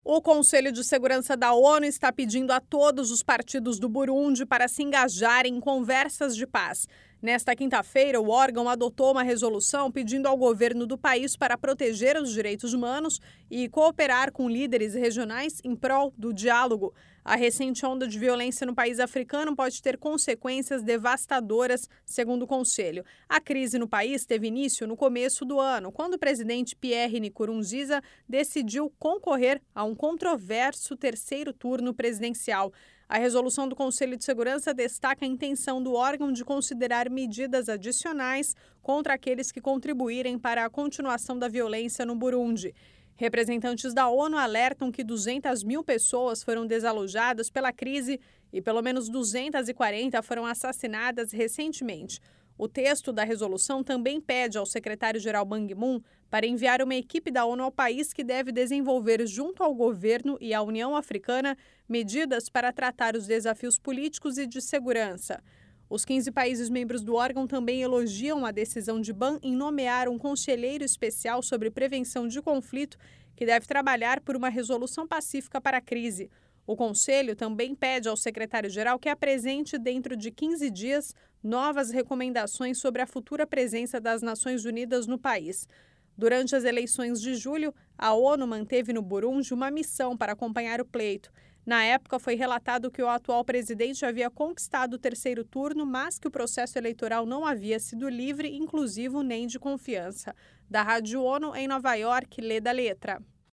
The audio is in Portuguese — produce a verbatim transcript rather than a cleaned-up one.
O Conselho de Segurança da ONU está pedindo a todos os partidos do Burundi para se engajarem em conversas de paz. Nesta quinta-feira, o órgão adotou uma resolução pedindo ao governo do país para proteger os direitos humanos e cooperar com líderes regionais em prol do diálogo. A recente onda de violência no país africano pode ter consequências devastadoras, segundo o Conselho. A crise no país teve início no começo do ano, quando o presidente Pierre Nkurunziza decidiu concorrer a um controverso terceiro turno presidencial. A resolução do Conselho de Segurança destaca a intenção do órgão de considerar medidas adicionais contra aqueles que contribuírem para a continuação da violência no Burundi. Representantes da ONU alertam que duzentas mil pessoas foram desalojadas pela crise e pelo menos duzentas e quarenta foram assassinadas recentemente. O texto da resolução também pede ao secretário-geral Ban Ki-moon para enviar uma equipe da ONU ao país que deve desenvolver, junto ao governo e à União Africana, medidas para tratar os desafios políticos e de segurança. Os quinze países membros do órgão também elogiam a decisão de Ban em nomear um conselheiro especial sobre prevenção de conflito que deve trabalhar por uma resolução pacífica para a crise. O Conselho também pede ao secretário-geral que apresente, dentro de quinze dias, novas recomendações sobre a futura presença das Nações Unidas no país. Durante as eleições de julho, a ONU manteve no Burundi uma missão para acompanhar o pleito. Na época, foi relatado que o atual presidente havia conquistado o terceiro turno, mas que o processo eleitoral não havia sido livre, inclusivo nem de confiança. Da Rádio ONU, em Nova York, Leda Letra.